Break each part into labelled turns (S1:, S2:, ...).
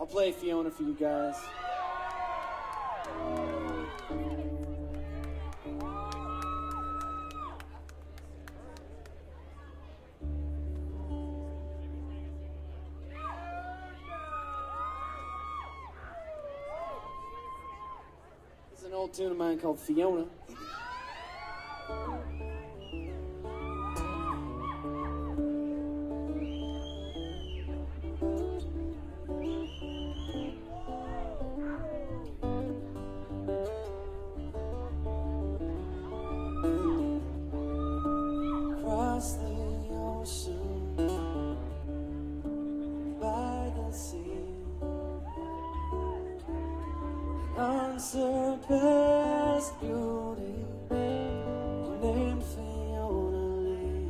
S1: I'll play Fiona for you guys. This is an old tune of mine called Fiona. Across the ocean, by the sea, unsurpassed beauty, named Fiona Lee.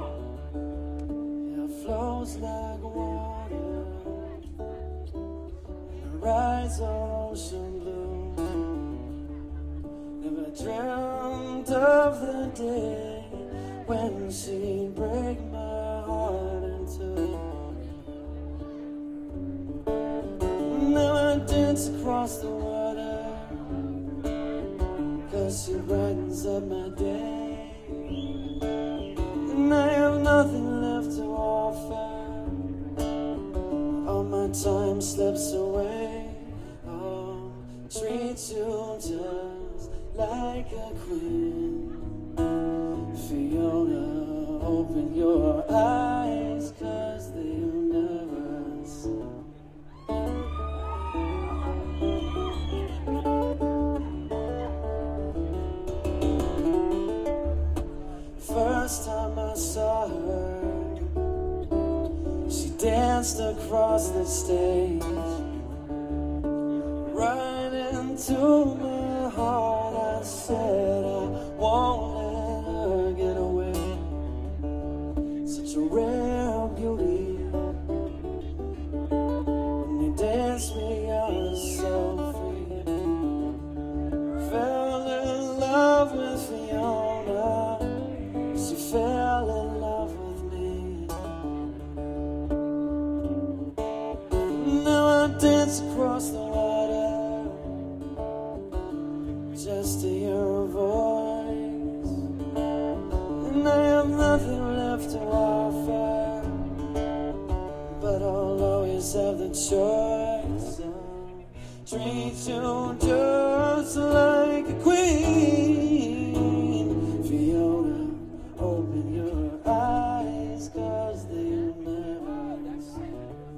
S1: It flows like water, and her eyes are ocean blue. Never dreamt of the day when she'd break my heart in two. Now I dance across the water, 'cause she brightens up my day. And I have nothing left to offer, all my time slips away. I'll treat you just like a queen. Fiona, open your eyes, 'cause they'll never see. First time I saw her, she danced across the stage, right into my heart. I said I won't let her get away. Such a rare beauty. When you dance me, I was so free. Fell in love with Fiona. She fell in love with me. Now I dance across the water, just to hear her voice. And I have nothing left to offer, but I'll always have the choice. I'll treat you just like a queen. Fiona, open your eyes, 'cause they'll never see.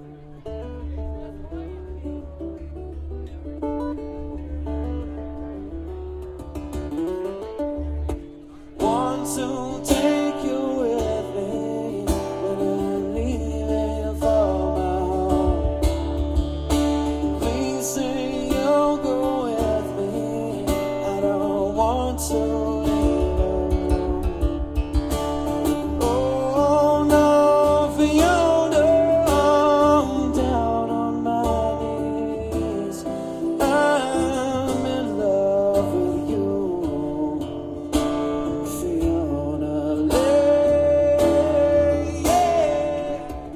S1: Want to take you with me when I'm leaving for my home. Please say you'll go with me. I don't want to leave alone. Oh no, Fiona, I'm down on my knees. I'm in love with you, Fiona Lee. Yeah.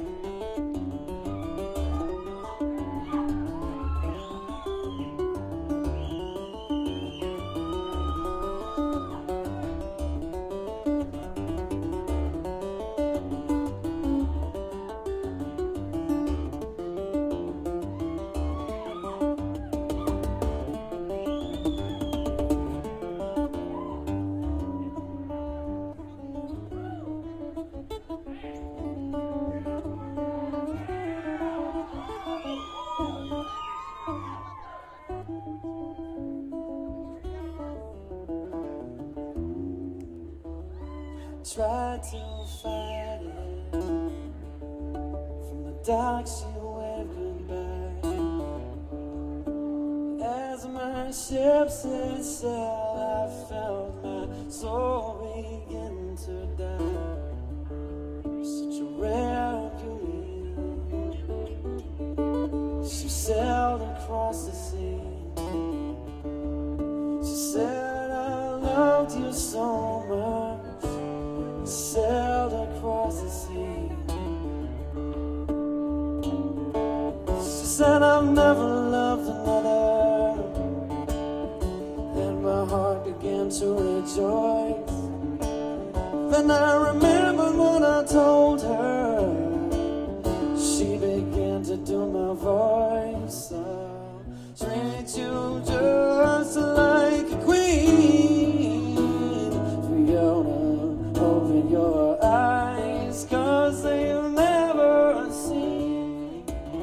S1: Tried to fight it, from the dark she waved goodbye. As my ship set sail, I felt my soul begin to die. Such a rare beauty. She sailed across the sea. She said, I loved you so much. Sailed across the sea. She said, I've never loved another, and my heart began to rejoice. Then I remembered what I told her. She began to do my voice. I'll treat you just like a queen. Fiona, open your eyes, 'cause they've never seen.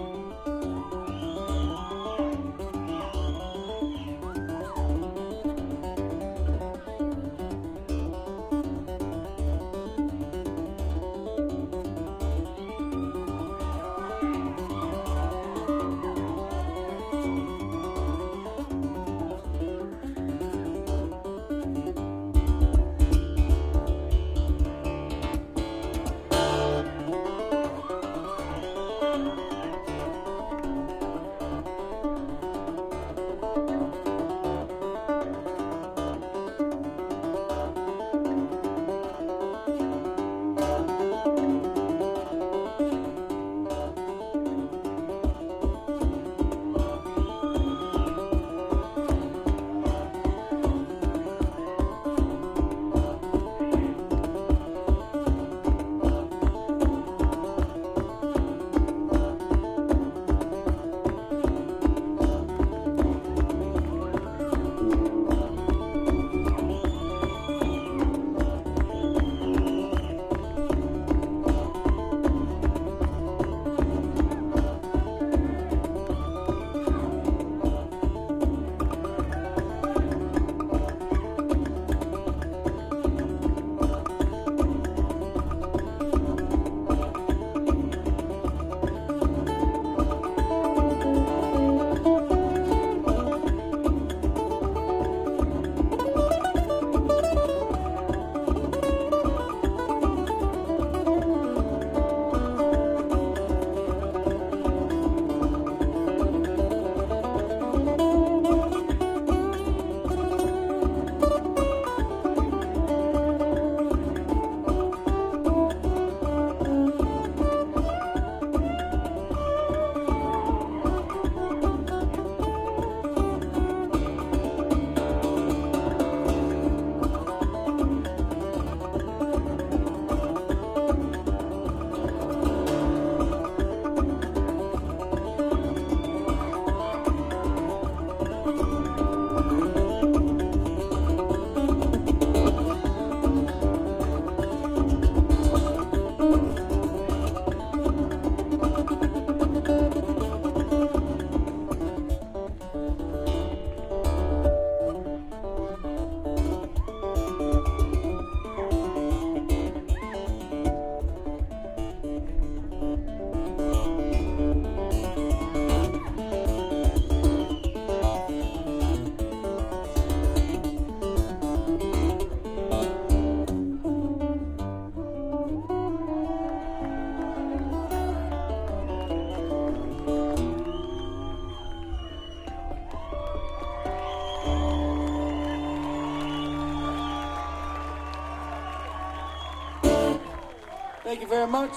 S1: Thank you very much.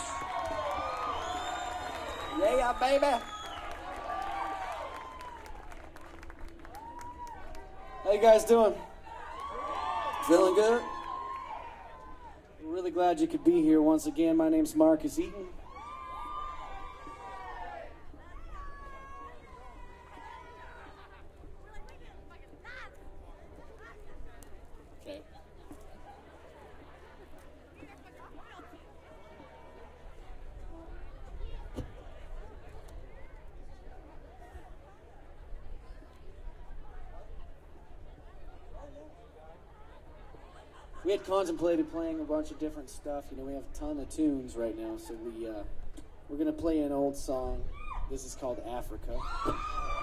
S1: Yeah, baby. How you guys doing? Feeling good? We're really glad you could be here once again. My name's Marcus Eaton. We had contemplated playing a bunch of different stuff. You know, we have a ton of tunes right now, so we're gonna play an old song. This is called Africa.